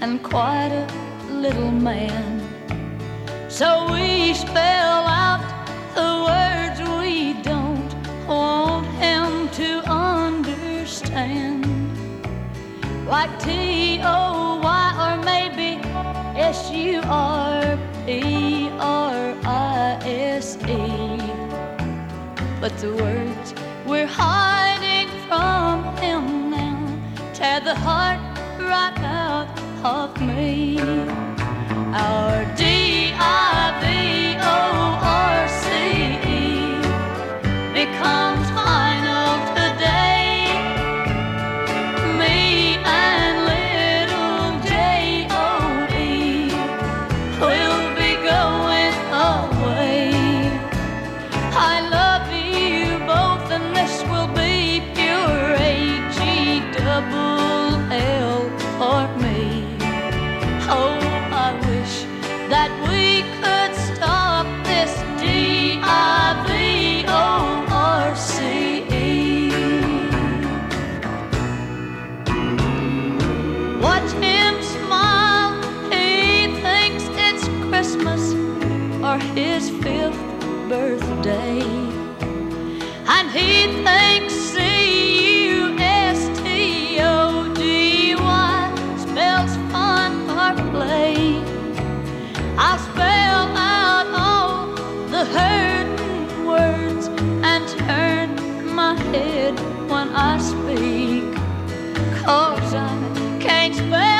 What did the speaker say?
and quite a little man. So we spell out the words we don't want him to understand, like T-O-Y or maybe S-U-R-P-R-I-S-E. But the words we're hiding from him now tear the heart right out of me. Our D-I-V-O-R-C-E becomes final today. Me and little J-O-E will be going away. I love you both and this will be pure H-E-double-L for me. Oh, I wish that we could stop this D-I-V-O-R-C-E. Watch him smile, he thinks it's Christmas or his 5th birthday, and he thinks C-U-S-T-O-G-Y spells fun or play. I'll spell out all the hurting words and turn my head when I speak, 'cause I can't spell